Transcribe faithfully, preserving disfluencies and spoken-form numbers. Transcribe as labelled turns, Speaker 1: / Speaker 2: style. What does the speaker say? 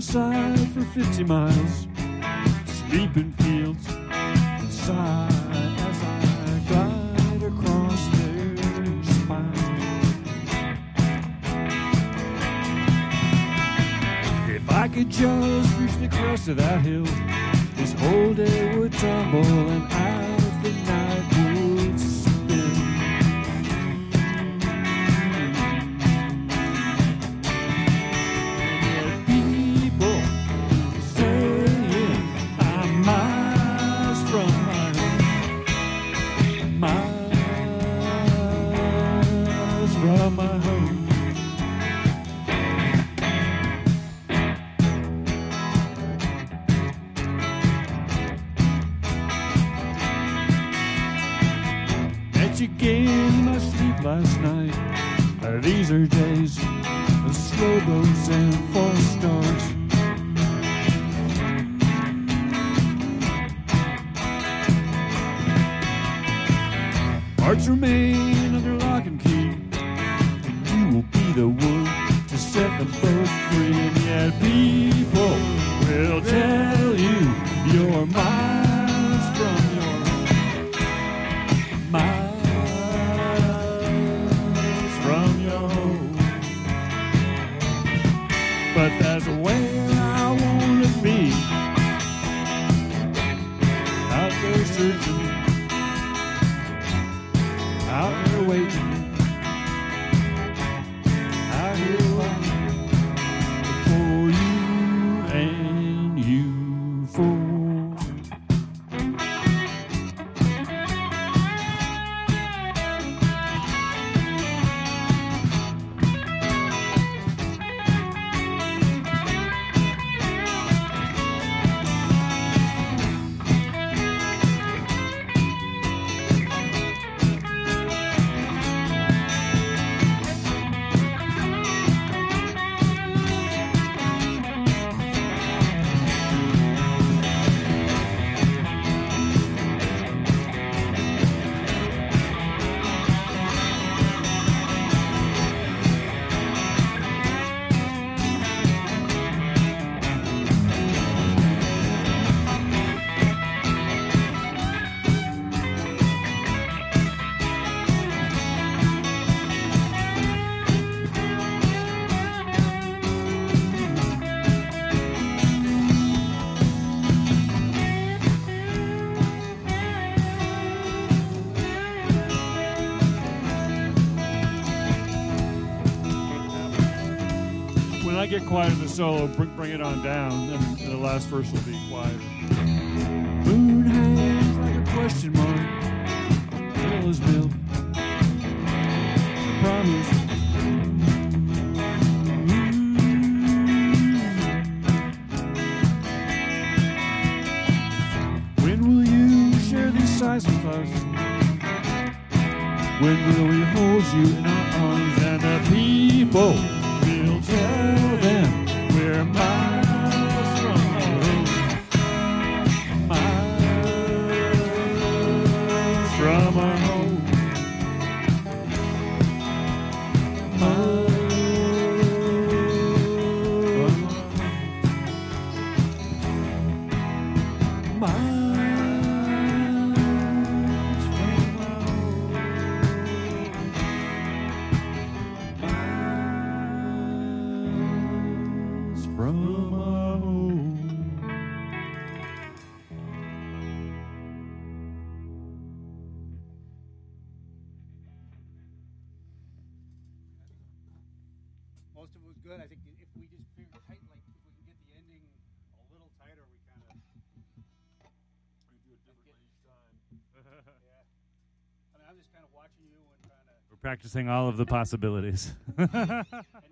Speaker 1: aside for fifty miles, sleeping fields sigh as I glide across their spine. If I could just reach the crest of that hill, this whole day would tumble and out of the night would spin. And people saying I'm miles from my home, miles from my home. Again in my sleep last night. Uh, these are days of slow boats and false stars. Hearts remain under lock and key, and you will be the one to set them both free. And yet people will tell you you're miles from your miles from your home. But that's where I want to be, out there searching, out there waiting, out here waiting for you and you for. Get quiet in the solo, bring, bring it on down, and the last verse will be quiet. Moon hangs like a question mark, mill is built, I promise. When will you share these sighs with us? When will we hold you in our arms? And the people will tell them we're miles from home, miles from our home, miles from our home, miles from our home. From our home.
Speaker 2: Most of it was good. I think if we just figure tight, like if we can get the ending a little tighter, we kind of
Speaker 1: We do it differently each time.
Speaker 2: yeah. I mean, I'm just kind of watching you and trying to.
Speaker 1: We're practicing all of the possibilities.
Speaker 2: And